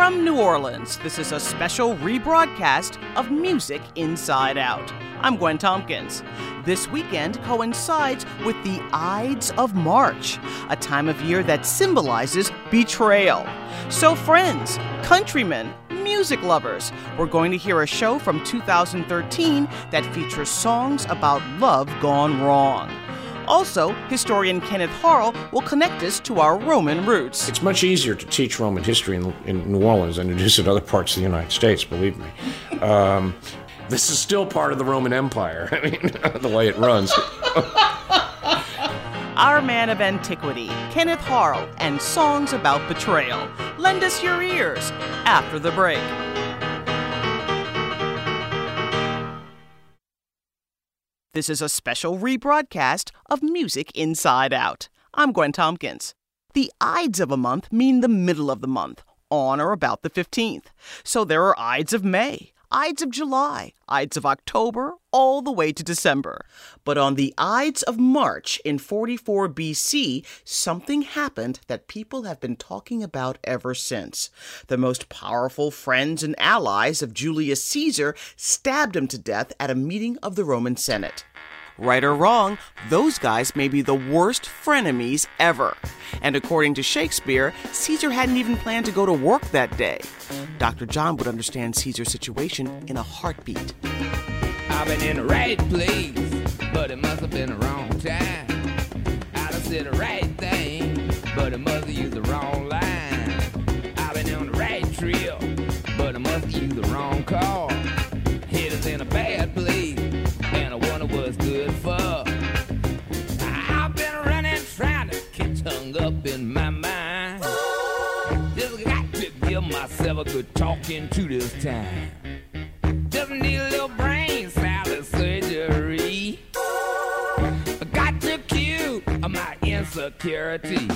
From New Orleans, this is a special rebroadcast of Music Inside Out. I'm Gwen Tompkins. This weekend coincides with the Ides of March, a time of year that symbolizes betrayal. So friends, countrymen, music lovers, we're going to hear a show from 2013 that features songs about love gone wrong. Also, historian Kenneth Harl will connect us to our Roman roots. It's much easier to teach Roman history in New Orleans than it is in other parts of the United States, believe me. This is still part of the Roman Empire, I mean, the way it runs. Our man of antiquity, Kenneth Harl, and songs about betrayal. Lend us your ears after the break. This is a special rebroadcast of Music Inside Out. I'm Gwen Tompkins. The Ides of a month mean the middle of the month, on or about the 15th. So there are Ides of May, Ides of July, Ides of October, all the way to December. But on the Ides of March in 44 BC, something happened that people have been talking about ever since. The most powerful friends and allies of Julius Caesar stabbed him to death at a meeting of the Roman Senate. Right or wrong, those guys may be the worst frenemies ever. And according to Shakespeare, Caesar hadn't even planned to go to work that day. Dr. John would understand Caesar's situation in a heartbeat. I've been in the right place, but it must have been the wrong time. I'd have said the right thing, but it must have used the wrong line. I've been on the right trail, but I must have used the wrong car. Head is in a bad place, and I wonder what's good for. I've been running, trying to get hung up in my mind. Just got to give myself a good talking to this time. Just need a little brain salad surgery. I got to cure my insecurity.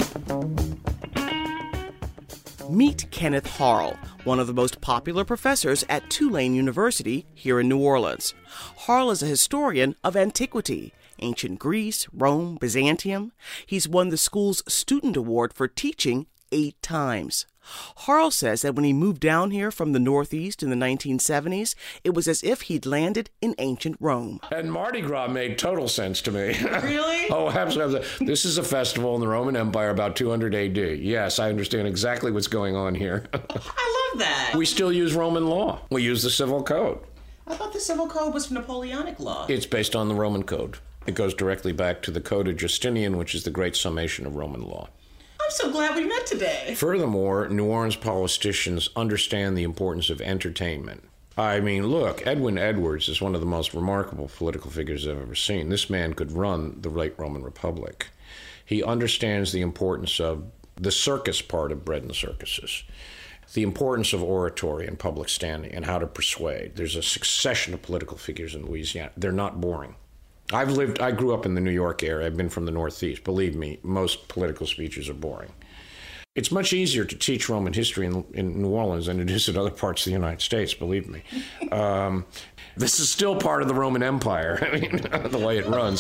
Meet Kenneth Harl, one of the most popular professors at Tulane University here in New Orleans. Harl is a historian of antiquity, ancient Greece, Rome, Byzantium. He's won the school's student award for teaching 8 times. Harl says that when he moved down here from the Northeast in the 1970s, it was as if he'd landed in ancient Rome. And Mardi Gras made total sense to me. Really? Oh, absolutely. This is a festival in the Roman Empire about 200 AD. Yes, I understand exactly what's going on here. I love that. We still use Roman law. We use the civil code. I thought the civil code was Napoleonic law. It's based on the Roman code. It goes directly back to the Code of Justinian, which is the great summation of Roman law. I'm so glad we met today. Furthermore, New Orleans politicians understand the importance of entertainment. I mean, look, Edwin Edwards is one of the most remarkable political figures I've ever seen. This man could run the late Roman Republic. He understands the importance of the circus part of bread and circuses, the importance of oratory and public standing, and how to persuade. There's a succession of political figures in Louisiana. They're not boring. I grew up in the New York area. I've been from the Northeast. Believe me, most political speeches are boring. It's much easier to teach Roman history in New Orleans than it is in other parts of the United States, believe me. This is still part of the Roman Empire, I mean, the way it runs.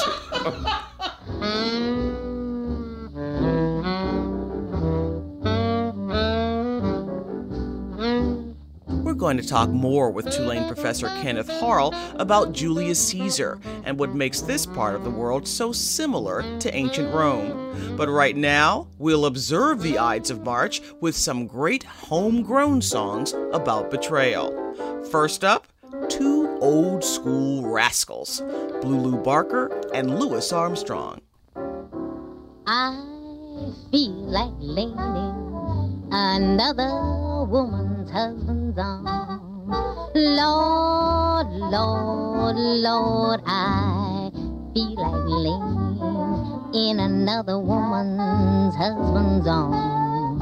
We're going to talk more with Tulane professor Kenneth Harl about Julius Caesar and what makes this part of the world so similar to ancient Rome. But right now, we'll observe the Ides of March with some great homegrown songs about betrayal. First up, 2 old school rascals, Blue Lou Barker and Louis Armstrong. I feel like laying another woman's husband's arm. Lord, Lord, Lord, I feel like laying in another woman's husband's arm.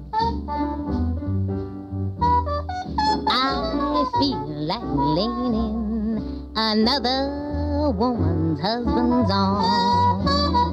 I feel like laying in another woman's husband's arm.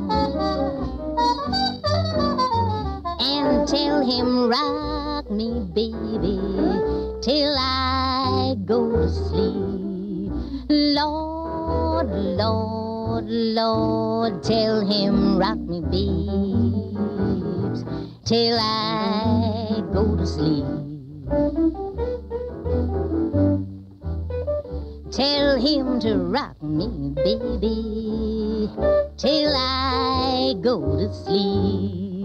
And tell him, rock me, baby, till I go to sleep. Lord, Lord, Lord, tell him, rock me, babes, till I go to sleep. Tell him to rock me, baby, till I go to sleep.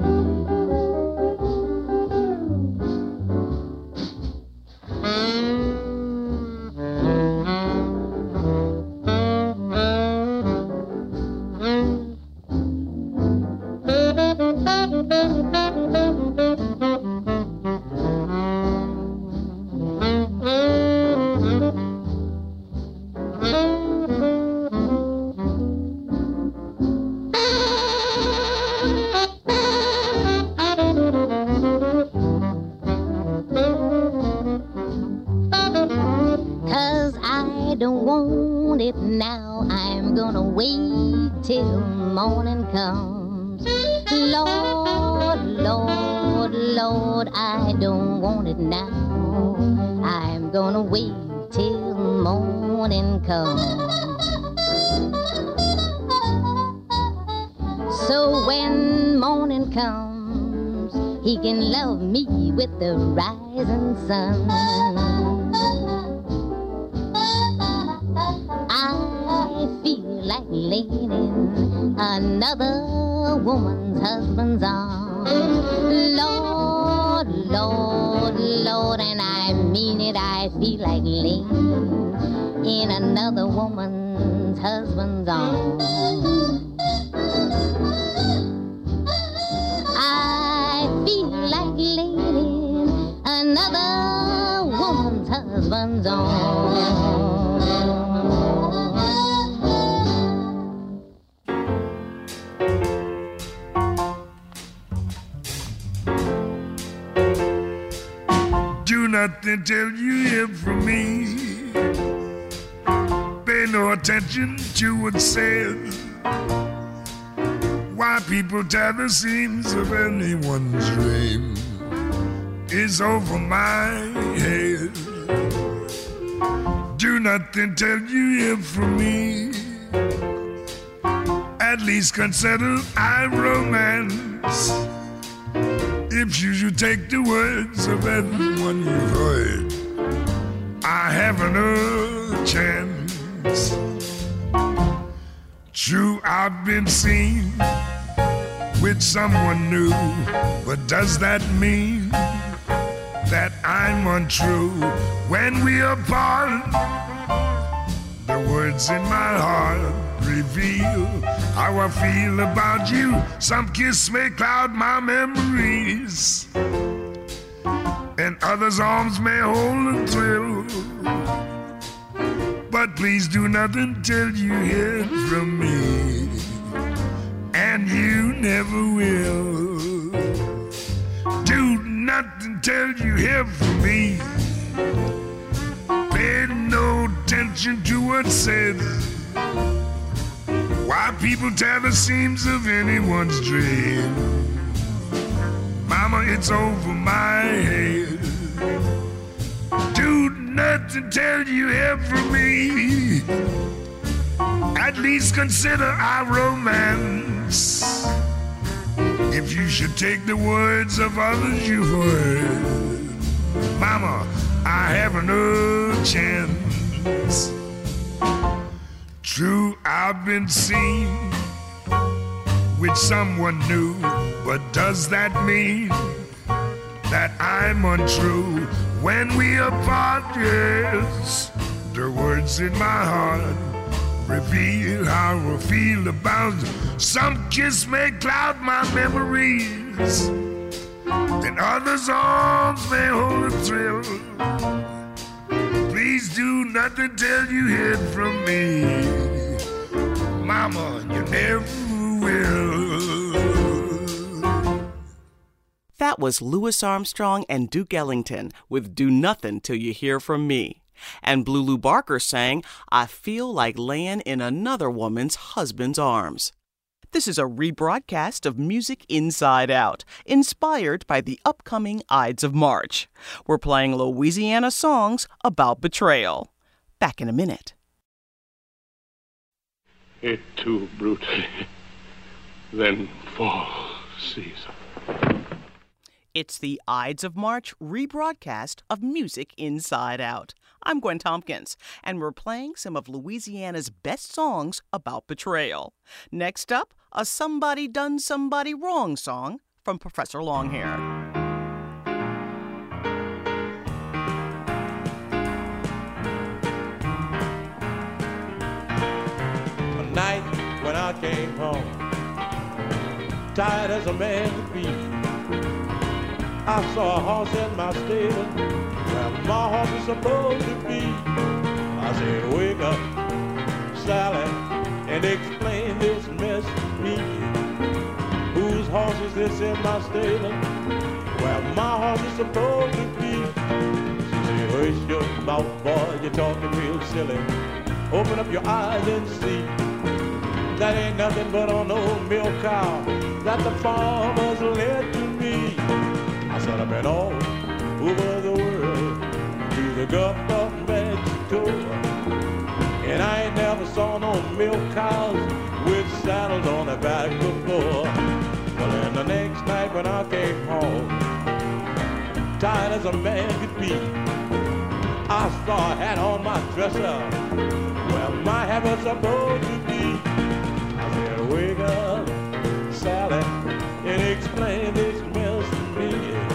'Cause I don't want it now, I'm gonna wait till morning comes. Lord, Lord, Lord, I don't want it now, I'm gonna wait till morning comes. So when morning comes, he can love me with the rising sun. I feel like laying in another woman's husband's arms. Lord, Lord, Lord, and I mean it, I feel like laying in another woman's husband's arms. I feel like laying in another woman's husband's arms. Do nothing till you hear from me. Pay no attention to what's said. Why people tear the seams of anyone's dream is over my head. Do nothing till you hear from me. At least consider our romance. If you should take the words of everyone you've heard, I haven't a chance. True, I've been seen with someone new, but does that mean that I'm untrue? When we apart, the words in my heart reveal how I feel about you. Some kiss may cloud my memories, and others' arms may hold a thrill. But please do nothing till you hear from me, and you never will. Do nothing till you hear from me. Pay no attention to what's said. Why people tear the seams of anyone's dream? Mama, it's over my head. Do nothing till you hear from me. At least consider our romance. If you should take the words of others you've heard, Mama, I haven't a chance. True, I've been seen with someone new, but does that mean that I'm untrue? When we apart, yes, the words in my heart reveal how I feel about you. Some kiss may cloud my memories, and others' arms may hold a thrill. Please do nothing till you hear from me. Mama, you never will. That was Louis Armstrong and Duke Ellington with Do Nothing Till You Hear From Me. And Blue Lou Barker sang I Feel Like Laying in Another Woman's Husband's Arms. This is a rebroadcast of Music Inside Out, inspired by the upcoming Ides of March. We're playing Louisiana songs about betrayal. Back in a minute. Et tu, Brute, then fall, Caesar. It's the Ides of March rebroadcast of Music Inside Out. I'm Gwen Tompkins, and we're playing some of Louisiana's best songs about betrayal. Next up, a Somebody Done Somebody Wrong song from Professor Longhair. Night when I came home, tired as a man could be, I saw a horse in my stable where my horse was supposed to be. I said, wake up, Sally, and explain this mess to me. Whose horse is this in my stable where my horse is supposed to be? She said, hush your mouth, boy, you're talking real silly. Open up your eyes and see. That ain't nothing but an old milk cow that the farmers led to me. I said I've been all over the world, to the Gulf of Mexico, and I ain't never saw no milk cows with saddles on their back before. Well, then the next night when I came home, tired as a man could be, I saw a hat on my dresser where my hat was supposed to be. Wake up, Sally, and explain this mess to me.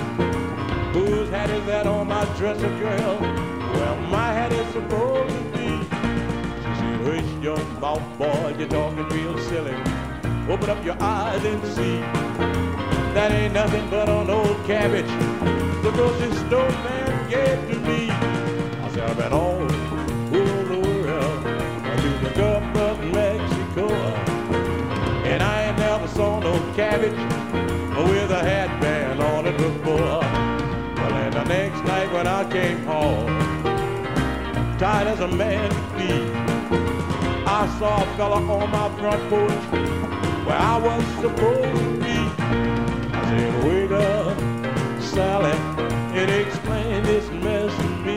Whose hat is that on my dresser, girl? Well, my hat is supposed to be. She said, hush your mouth, boy, you're talking real silly. Open up your eyes and see. That ain't nothing but an old cabbage the grocery store man gave to me. I said, I've been all over the world, to the Gulf of Mexico, and I ain't never saw no cabbage with a hatband on it before. Well, and the next night when I came home, tired as a man could be, I saw a fella on my front porch where I was supposed to be. I said, wake up, Sally, and explain this mess to me.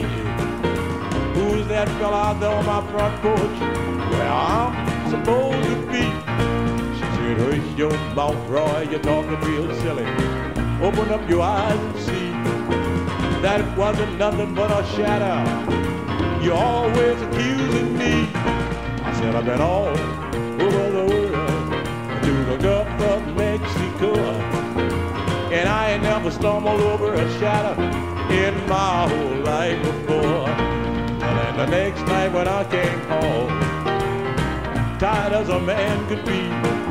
Who's that fella out there on my front porch where I'm supposed to be? Hush your mouth, Roy, you're talking real silly. Open up your eyes and see. That it wasn't nothing but a shadow. You're always accusing me. I said I've been all over the world, to the Gulf of Mexico, and I ain't never stumbled over a shadow in my whole life before. And then the next night when I came home, tired as a man could be,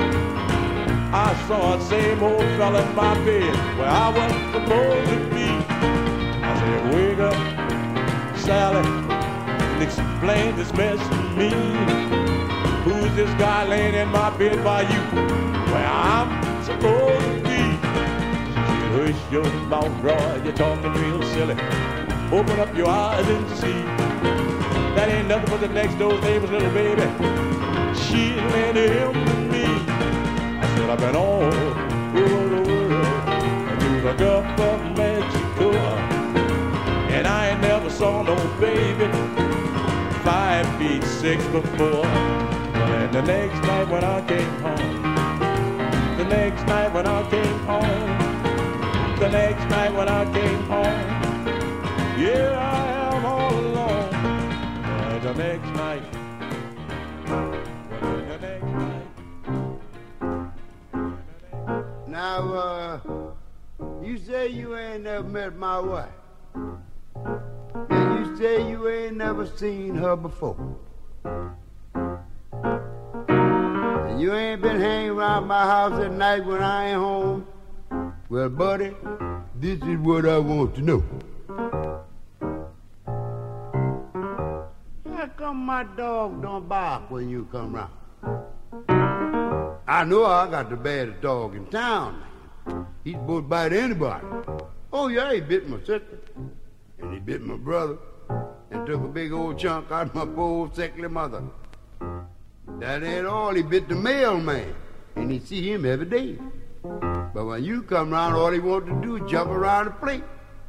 I saw the same old fella in my bed where I was supposed to be. I said, wake up, Sally, and explain this mess to me. Who's this guy laying in my bed by you where I'm supposed to be? She said, hush your mouth, Roy, you're talking real silly. Open up your eyes and see. That ain't nothing but the next door neighbor's little baby. She's laying to him and me. I've been all over the world, to the Gulf of Mexico, and I ain't never saw no baby 5'6" before. And the next night when I came home, the next night when I came home, the next night when I came home, yeah, I am all alone. And the next night, the next night. Now, you say you ain't never met my wife. And you say you ain't never seen her before. And you ain't been hanging around my house at night when I ain't home. Well, buddy, this is what I want to know. How come my dog don't bark when you come round? I know I got the baddest dog in town, man. He's supposed to bite anybody. Oh, yeah, he bit my sister, and he bit my brother, and took a big old chunk out of my poor old sickly mother. That ain't all, he bit the mailman, and he see him every day. But when you come around, all he want to do is jump around the plate.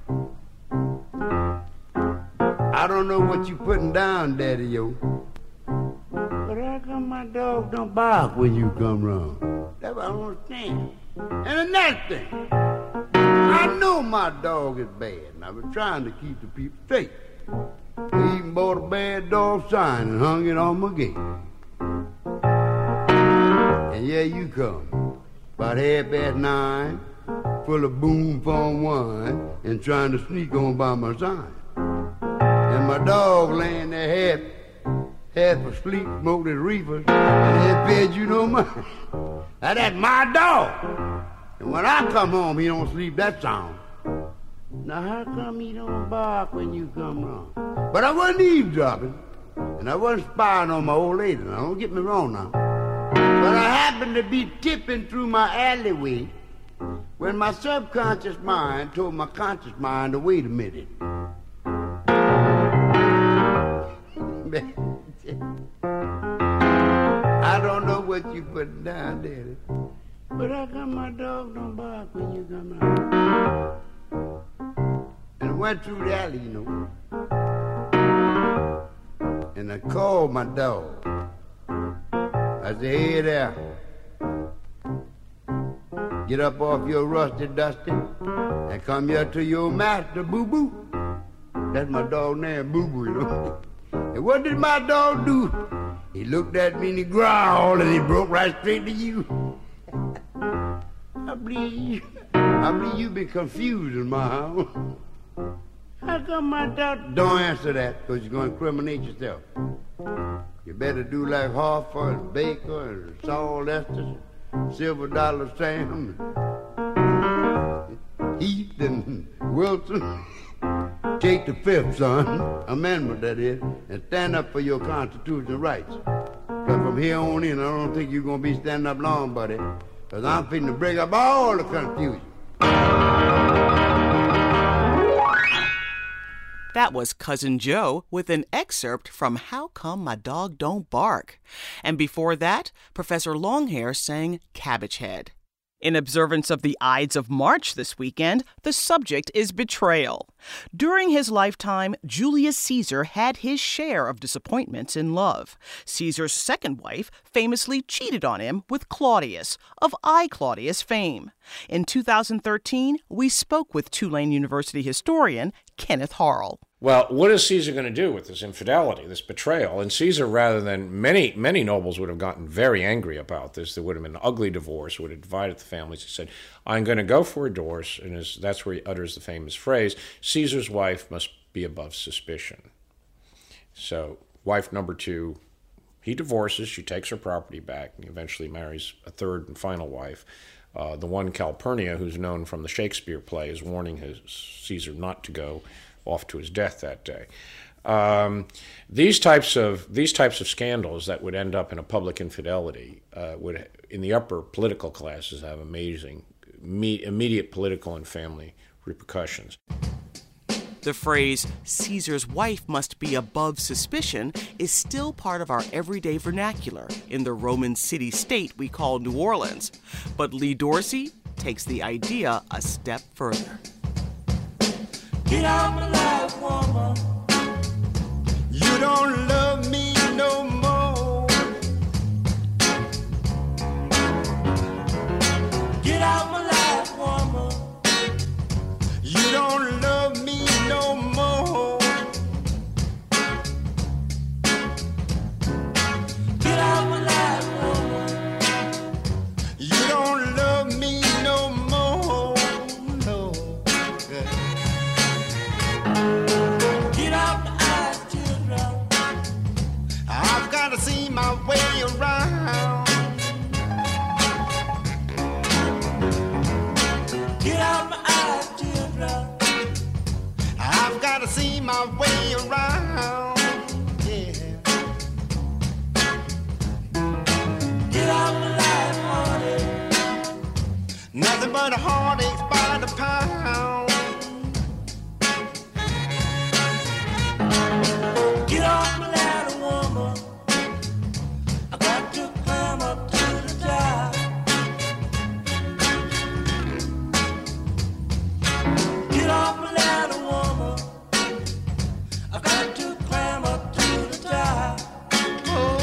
I don't know what you putting down, Daddy-O. But how come my dog don't bark when you come round? That's what I don't understand. And another thing, I I know my dog is bad, and I've been trying to keep the people straight. I even bought a bad dog sign and hung it on my gate. And yeah, you come, about 9:30, full of boom phone wine, and trying to sneak on by my sign. And my dog laying there half asleep, smoked his reefers, and that fed you no mind. Now that's my dog. And when I come home, he don't sleep that sound. Now how come he don't bark when you come wrong? But I wasn't eavesdropping, and I wasn't spying on my old lady. Now don't get me wrong now. But I happened to be tipping through my alleyway when my subconscious mind told my conscious mind to wait a minute. I don't know what you put down, Daddy, but how come my dog don't bark when you come out? And I went through the alley, you know, and I called my dog. I said, hey there, get up off your rusty dusty and come here to your master, Boo-Boo. That's my dog name, Boo-Boo, you know. And what did my dog do? He looked at me and he growled and he broke right straight to you. I believe you've been confused in my house. How come my dog? Don't answer that, because you're going to incriminate yourself. You better do like Harford and Baker and Saul Estes, Silver Dollar Sam, Heath and Wilson. Take the fifth, son, amendment that is, and stand up for your constitutional rights. Because from here on in, I don't think you're going to be standing up long, buddy, because I'm finna to break up all the confusion. That was Cousin Joe with an excerpt from How Come My Dog Don't Bark. And before that, Professor Longhair sang Cabbage Head. In observance of the Ides of March this weekend, the subject is betrayal. During his lifetime, Julius Caesar had his share of disappointments in love. Caesar's second wife famously cheated on him with Claudius, of I, Claudius fame. In 2013, we spoke with Tulane University historian Kenneth Harrell. Well, what is Caesar going to do with this infidelity, this betrayal? And Caesar, rather than many nobles would have gotten very angry about this, there would have been an ugly divorce, would have divided the families. He said, I'm going to go for a divorce, and that's where he utters the famous phrase, Caesar's wife must be above suspicion. So, wife number 2, he divorces, she takes her property back, and he eventually marries a third and final wife. The one Calpurnia, who's known from the Shakespeare play, is warning Caesar not to go off to his death that day. These types of scandals that would end up in a public infidelity would, in the upper political classes, have amazing immediate political and family repercussions. The phrase, Caesar's wife must be above suspicion, is still part of our everyday vernacular in the Roman city-state we call New Orleans. But Lee Dorsey takes the idea a step further. Get out my life, woman. You don't love me no more. Get out my life, woman. You don't love me no more. Get out my life, woman. You don't love me no more. No. Get out my eyes, children. I've got to see my way around. Get out my eyes, children. I've got to see my way around. Yeah. Get out my life, heartache. Nothing but a heartache by the pound. Get off my ladder, woman. I got to climb up to the top. Get off my ladder, woman. I got to climb up to the top. Oh.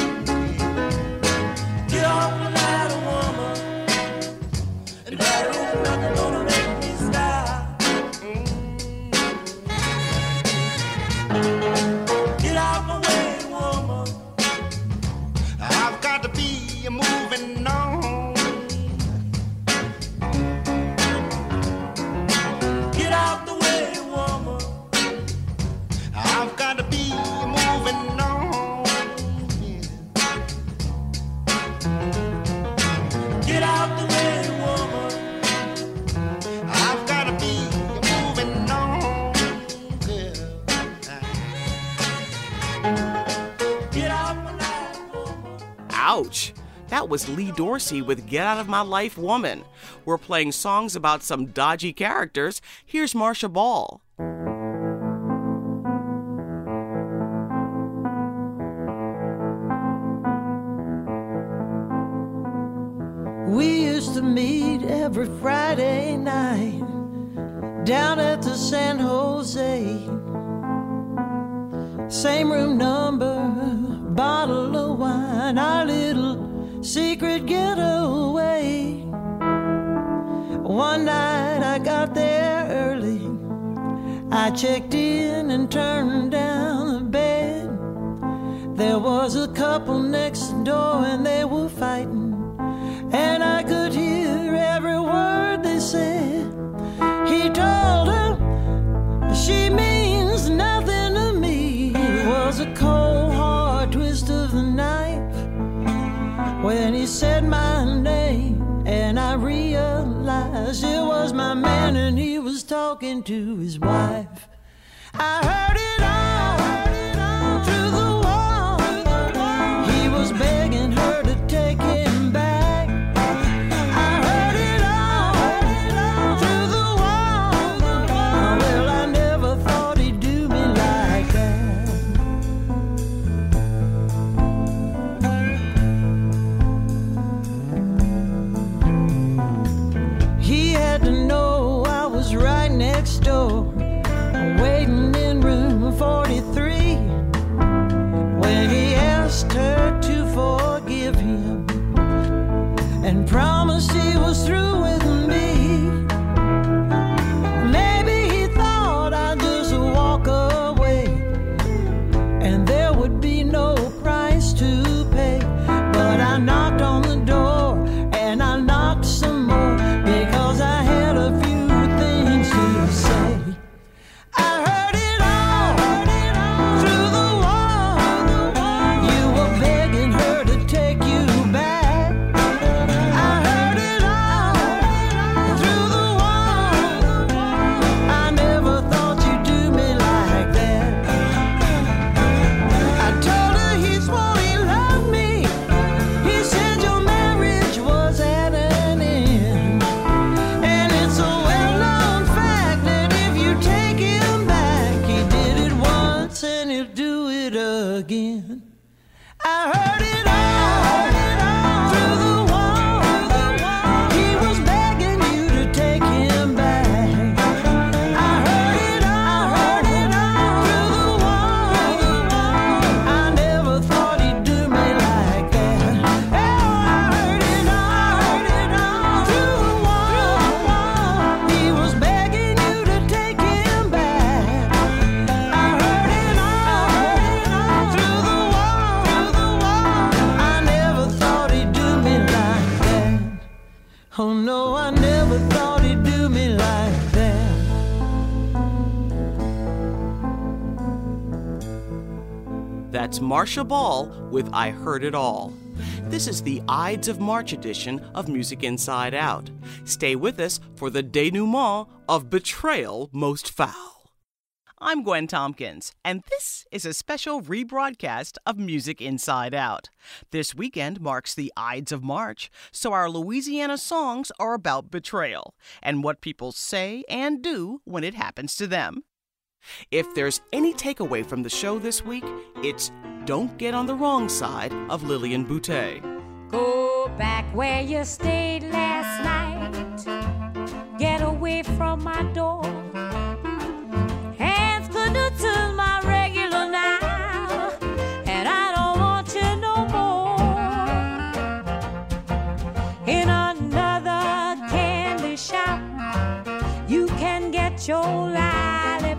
Get off my ladder, woman. And that is Ouch! That was Lee Dorsey with Get Out of My Life Woman. We're playing songs about some dodgy characters. Here's Marcia Ball. We used to meet every Friday night down at the San Jose. Same room number, bottle of wine, our little secret getaway. One night I got there early. I checked in and turned down the bed. There was a couple next door and they were fighting, and I could hear every word they said. He told her she means nothing to me. It was a cold, hard twist of the knife when he said my name, and I realized it was my man and he was talking to his wife. I heard it all through the wall. He was begging her to take him back. I heard it all through the wall. Well, I never thought he'd do me like that. He had to know I was right next door, waiting in room 43, when he asked her to forgive him and promised he was through with me. Maybe he thought I'd just walk away and there would be no price to pay. But I knocked on the door and I knocked some more, because I had a few things to say. I heard it all through the wall. You were begging her to take you back. I heard it all through the wall. I never thought you'd do me like that. I told her he swore he loved me. He said your marriage was at an end, and it's a well-known fact that if you take him back, he did it once and he'll do it again. I heard it all through the wall. He was begging you to take him back. I heard it all through the wall. I never thought he'd do me like that. Oh, I heard it all through the wall. He was begging you to take him back. I heard it all through the wall. I never thought he'd do me like that. Oh no, I never thought he'd do me like that. That's Marcia Ball with I Heard It All. This is the Ides of March edition of Music Inside Out. Stay with us for the denouement of Betrayal Most Foul. I'm Gwen Tompkins, and this is a special rebroadcast of Music Inside Out. This weekend marks the Ides of March, so our Louisiana songs are about betrayal and what people say and do when it happens to them. If there's any takeaway from the show this week, it's don't get on the wrong side of Lillian Boutte. Go back where you stayed last night. Get away from my door. Hands couldn't to my regular now, and I don't want you no more. In another candy shop, you can get your lollipop.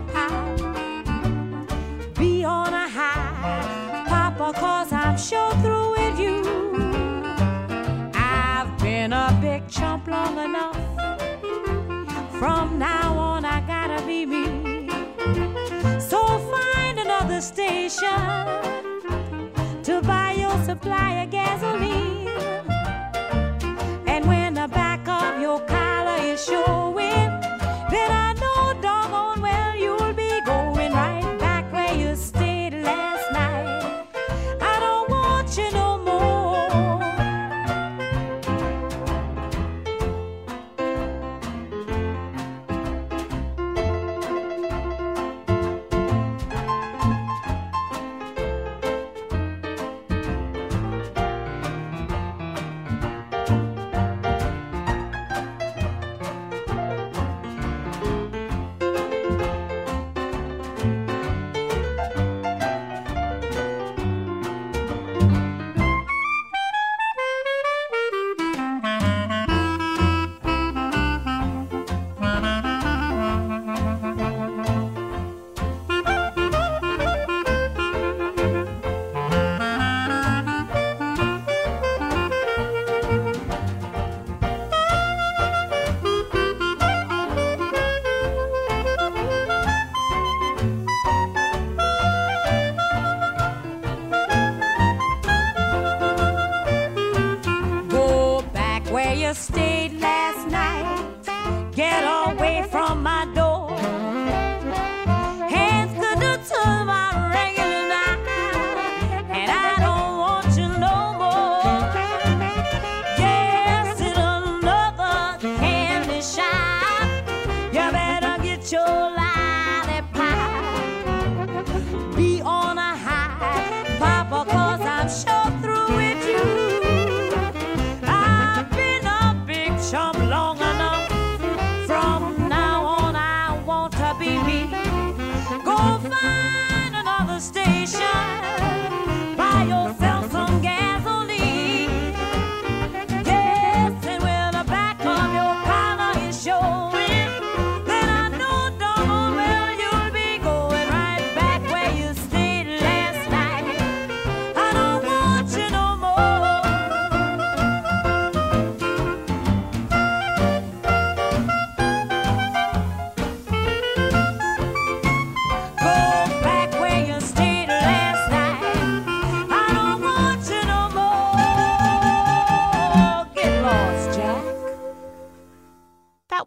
Be on a high, Papa, 'cause I'm sure through with you. I've been a big chump long enough. From now on I gotta be me. So find another station to buy your supply of gasoline. And when the back of your collar is showing, then I know doggone well you'll be going right back where you stayed last night. I don't want you no more.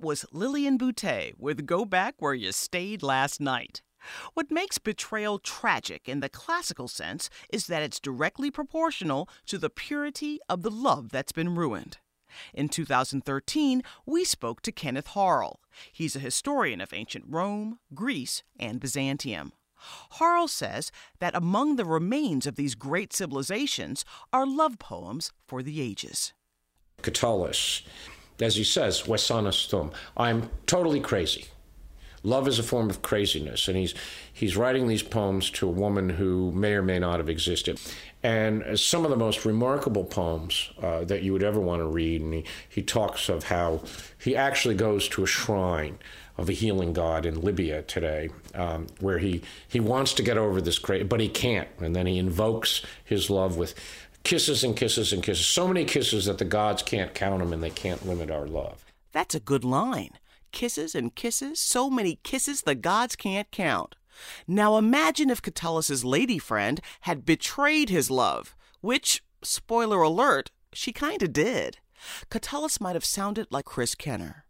That was Lillian Boutte with Go Back Where You Stayed Last Night. What makes betrayal tragic in the classical sense is that it's directly proportional to the purity of the love that's been ruined. In 2013, we spoke to Kenneth Harl. He's a historian of ancient Rome, Greece, and Byzantium. Harl says that among the remains of these great civilizations are love poems for the ages. Catullus, as he says, Vesanas tum, I'm totally crazy. Love is a form of craziness, and he's writing these poems to a woman who may or may not have existed. And some of the most remarkable poems that you would ever want to read, and he talks of how he actually goes to a shrine of a healing god in Libya today, where he wants to get over this crazy, but he can't. And then he invokes his love with kisses and kisses and kisses, so many kisses that the gods can't count them and they can't limit our love. That's a good line. Kisses and kisses, so many kisses the gods can't count. Now imagine if Catullus's lady friend had betrayed his love, which, spoiler alert, she kinda did. Catullus might have sounded like Chris Kenner.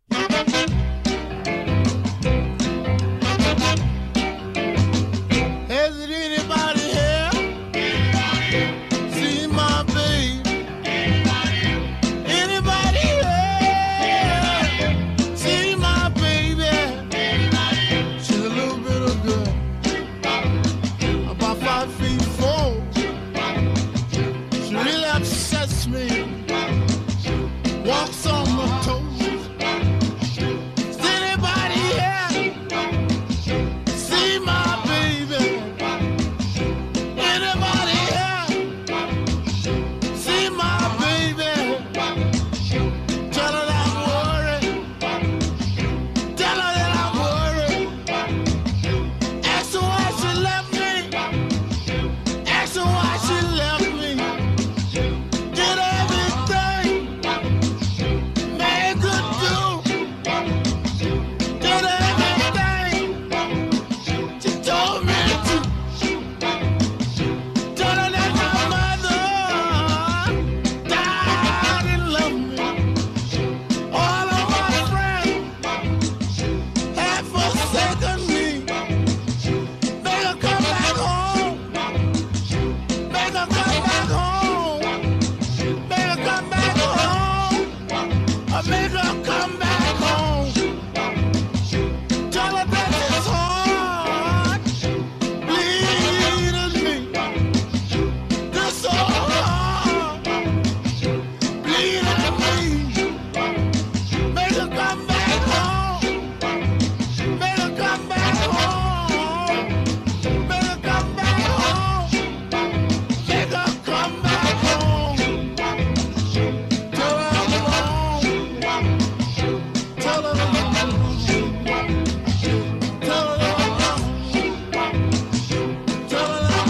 Has it anybody here? See my babe? Anybody here? See my baby? She's a little bit of good. About 5'4". She really upsets me. Walks on my toes. Is anybody here? See my baby? Anybody here? See my baby? Tell her that I'm worried. Tell her that I'm worried. Ask her why she left me. Ask her why she left me. Did everything man could do. Did everything she told me to. Tell her that my mother died and loved me. All of my friends have forsaken me. Make her come back home. Make her come back home. Make her come back home. Or make her come back home. Tell her that this heart bleeding me. This heart bleeding me. Make her come back home. Make her come back home. Make her come back home. Make her come back home. Tell her I'm wrong. Tell her I'm wrong. Tell her I'm wrong. Tell her I'm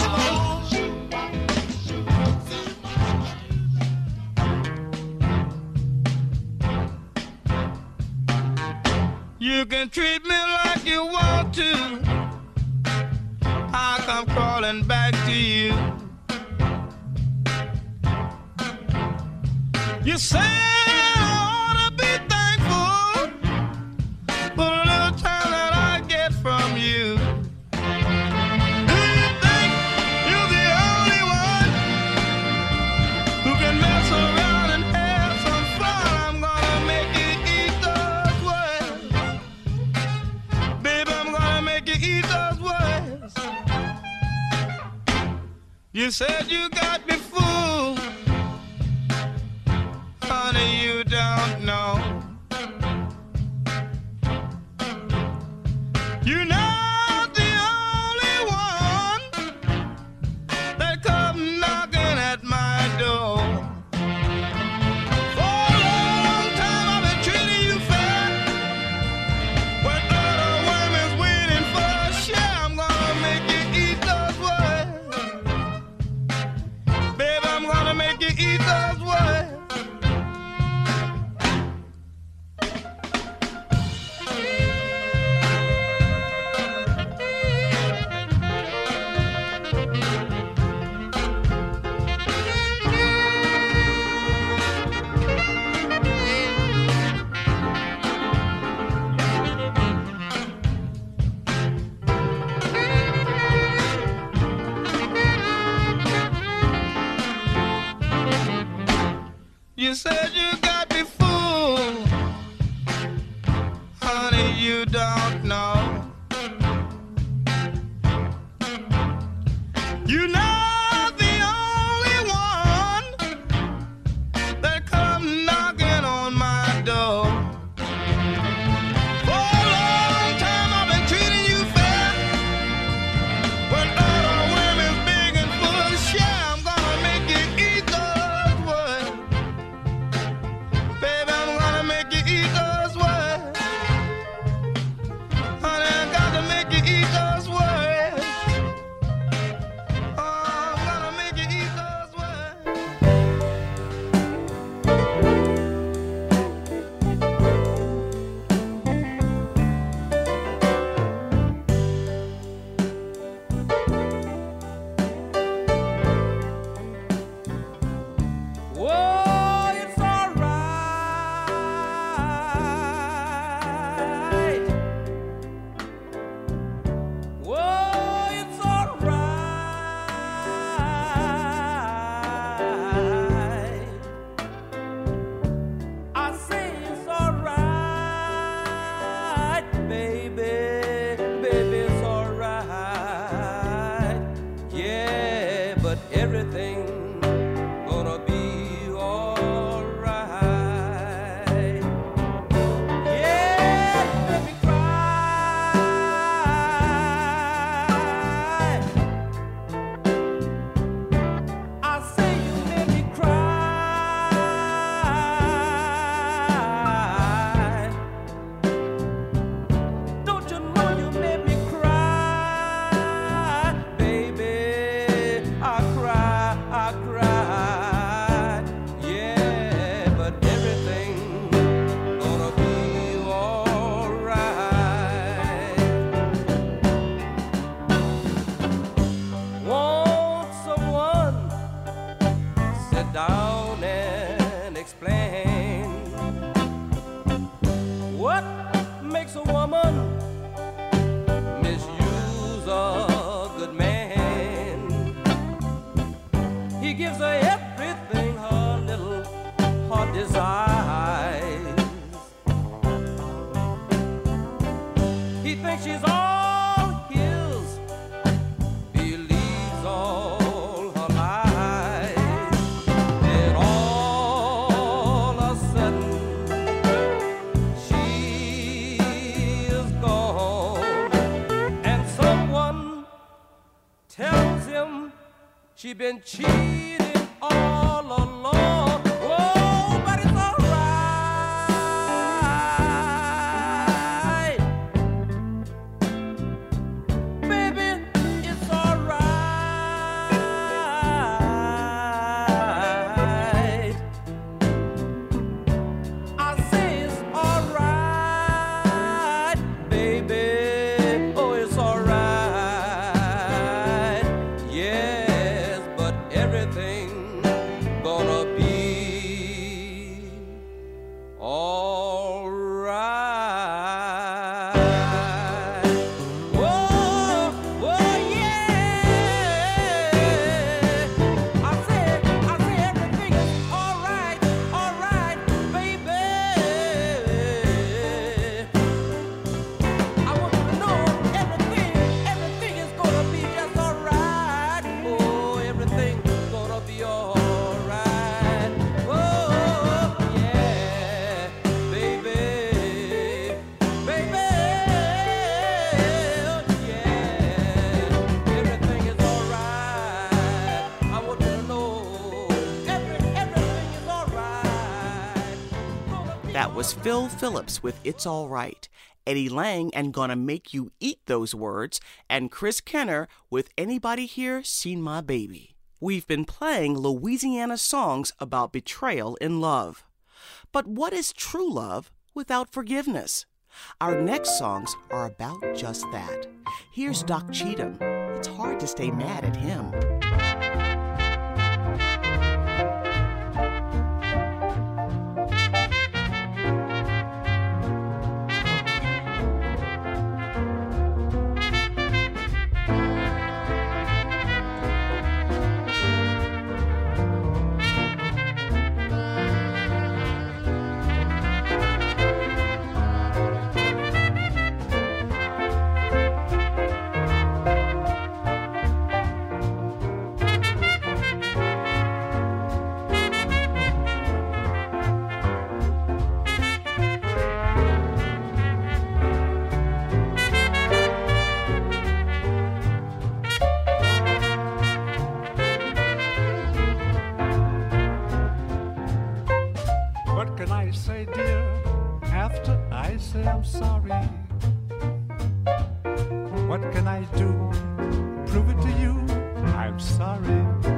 wrong. You can treat me like you want to. I come crawling back to you. You say I ought to be thankful for the little time that I get from you. Do you think you're the only one who can mess around and have some fun? I'm gonna make you eat those words. Baby, I'm gonna make you eat those words. You said you got me fooled. Honey, you don't know. You're not the only one that come knocking at my door. For a long time I've been treating you fair. When other women's waiting for a share, I'm gonna make you eat those words. Baby, I'm gonna make you eat those words. You said you got me fooled. Honey, you don't know. You know the only one that come knocking on my door. For a long time I've been treating you fair. When other women's big and full of share, I'm gonna make you eat those words. Baby, I'm gonna make you eat those words. Honey, I got to make you eat those words. She been cheating all along. Oh, but it's all right. Baby, it's all right. I say it's all right, baby. Oh, it's all right. That was Phil Phillips with It's All Right, Eddie Lang and Gonna Make You Eat Those Words, and Chris Kenner with Anybody Here Seen My Baby. We've been playing Louisiana songs about betrayal in love. But what is true love without forgiveness? Our next songs are about just that. Here's Doc Cheatham. It's hard to stay mad at him. can I say, dear, after I say I'm sorry? What can I do? Prove it to you, I'm sorry.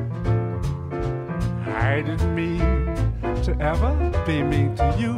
I didn't mean to ever be mean to you.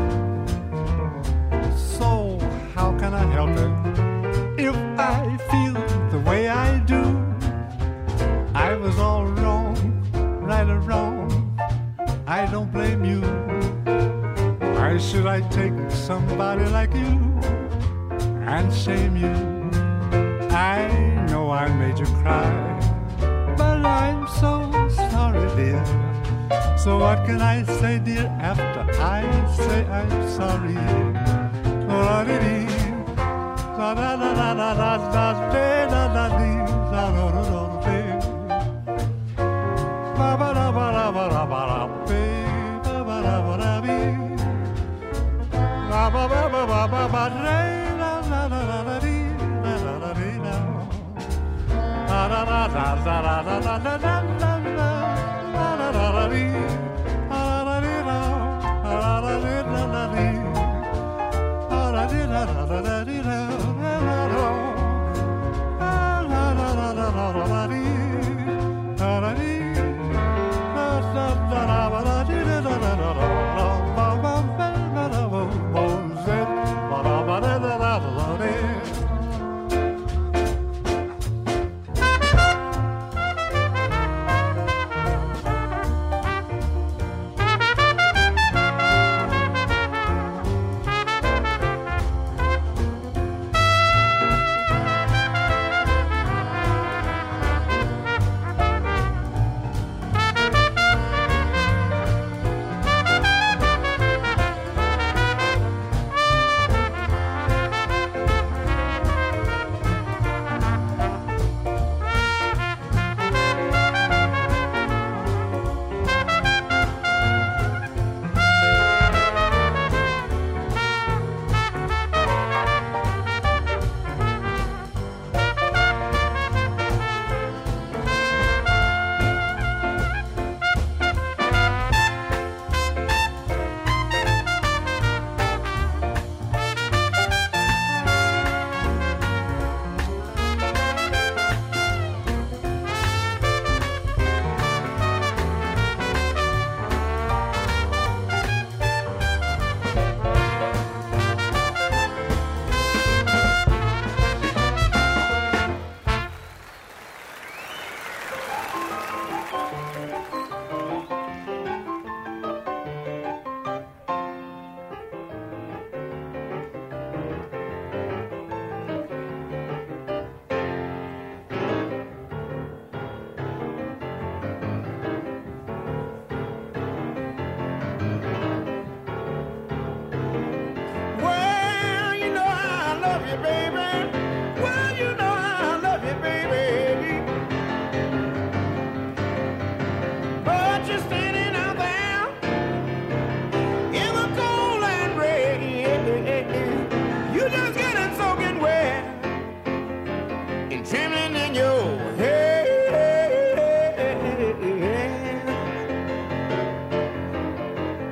So how can I help it if I feel the way I do? I was all wrong, right or wrong, I don't blame you. Why should I take somebody like you and shame you? I know I made you cry, but I'm so sorry, dear. So what can I say, dear, after I say I'm sorry? La-di-dee, la-da-da-da-da-da-da-da-da-dee, la-da-da-da-da-dee. Ba-ba-da-ba-da-ba-da-ba-da-bee, ba-ba-da-ba-da-bee. Ba-ba-ba-ba-ba-ba-ba-dee, la-la-la-la-la-dee, la-la-la-dee-la. La-da-da-da-da-da-da-da-da-da-da-da.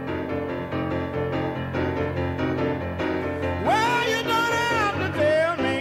Well, you don't have to tell me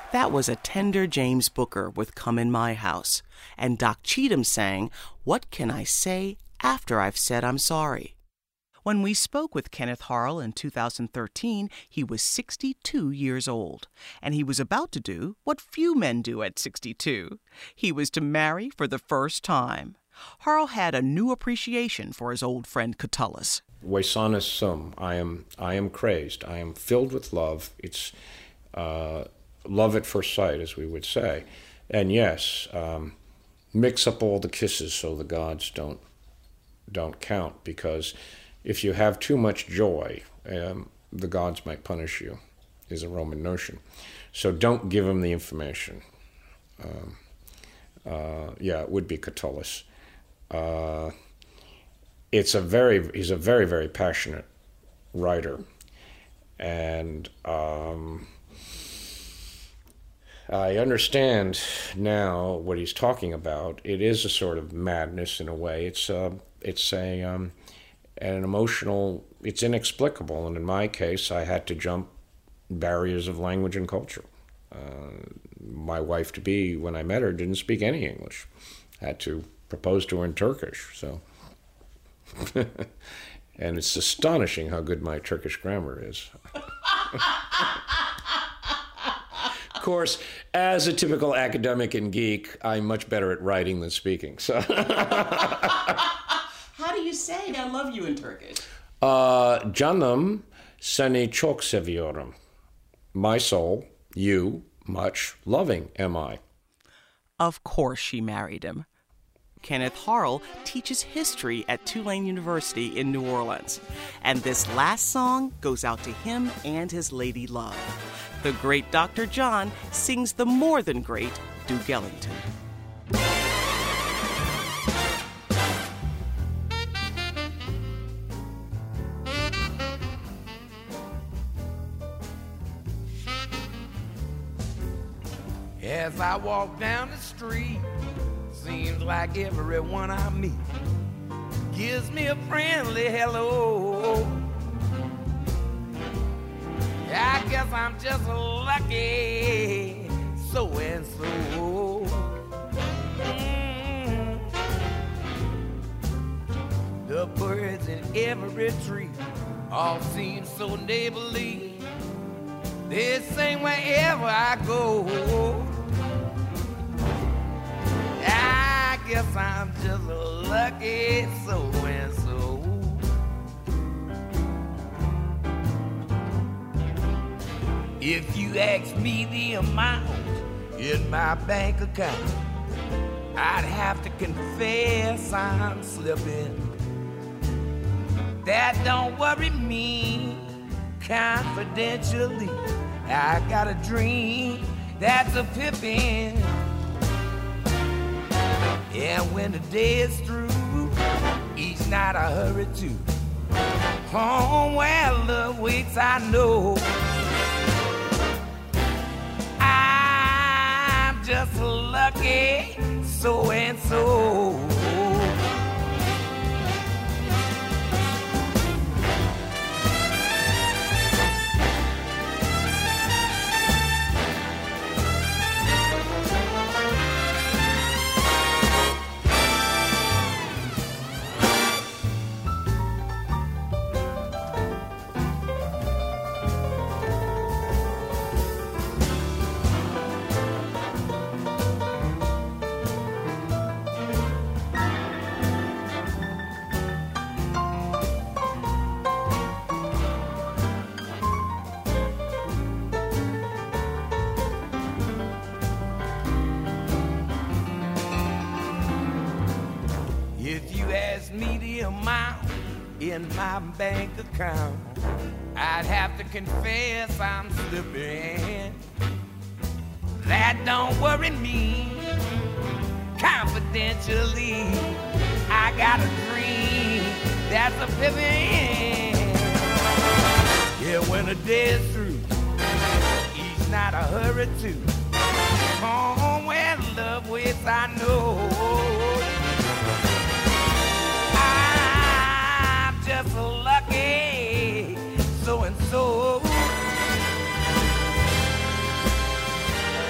That was a tender James Booker with Come in My House. And Doc Cheatham sang, What Can I Say After I've Said I'm Sorry? When we spoke with Kenneth Harl in 2013, he was 62 years old, and he was about to do what few men do at 62. He was to marry for the first time. Harl had a new appreciation for his old friend Catullus. Vasanis sum. I am crazed. I am filled with love. It's love at first sight, as we would say. And yes, mix up all the kisses so the gods don't count, because if you have too much joy, the gods might punish you, is a Roman notion. So don't give them the information. It would be Catullus. He's a very, very passionate writer. And I understand now what he's talking about. It is a sort of madness in a way. It's an emotional, it's inexplicable. And in my case, I had to jump barriers of language and culture. My wife-to-be, when I met her, didn't speak any English. I had to propose to her in Turkish, so. And it's astonishing how good my Turkish grammar is. Of course, as a typical academic and geek, I'm much better at writing than speaking. So. How do you say I love you in Turkish? Canım seni çok seviyorum. My soul, you, much loving am I. Of course she married him. Kenneth Harl teaches history at Tulane University in New Orleans. And this last song goes out to him and his lady love. The great Dr. John sings the more than great Duke Ellington. As I walk down the street, seems like everyone I meet gives me a friendly hello. I guess I'm just lucky, so-and-so. The birds in every tree all seem so neighborly. They sing wherever I go. I guess I'm just a lucky so-and-so. If you ask me the amount in my bank account, I'd have to confess I'm slipping. That don't worry me. Confidentially, I got a dream that's a pippin'. And when the day is through, each night I hurry to home where love waits, I know. I'm just lucky, so-and-so. If you ask me the amount in my bank account, I'd have to confess I'm slipping. That don't worry me. Confidentially, I got a dream that's a pippin'. Yeah, when the day is through, each night I hurry to home where love waits, I know. Just lucky, so-and-so.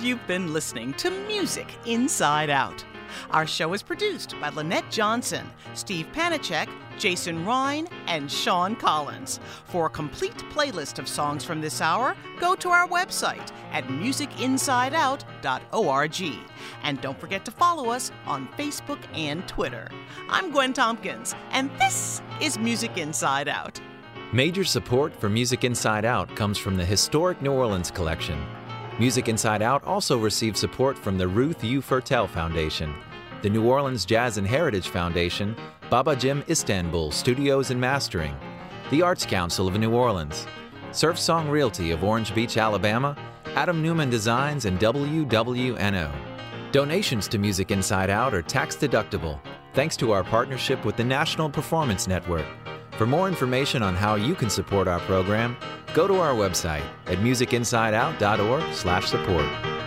You've been listening to Music Inside Out. Our show is produced by Lynette Johnson, Steve Panicek, Jason Ryan, and Sean Collins. For a complete playlist of songs from this hour, go to our website at musicinsideout.org. And don't forget to follow us on Facebook and Twitter. I'm Gwen Tompkins, and this is Music Inside Out. Major support for Music Inside Out comes from the Historic New Orleans Collection. Music Inside Out also receives support from the Ruth U. Fertel Foundation, the New Orleans Jazz and Heritage Foundation, Baba Jim Istanbul Studios and Mastering, the Arts Council of New Orleans, Surf Song Realty of Orange Beach, Alabama, Adam Newman Designs, and WWNO. Donations to Music Inside Out are tax deductible, thanks to our partnership with the National Performance Network. For more information on how you can support our program, go to our website at musicinsideout.org/support.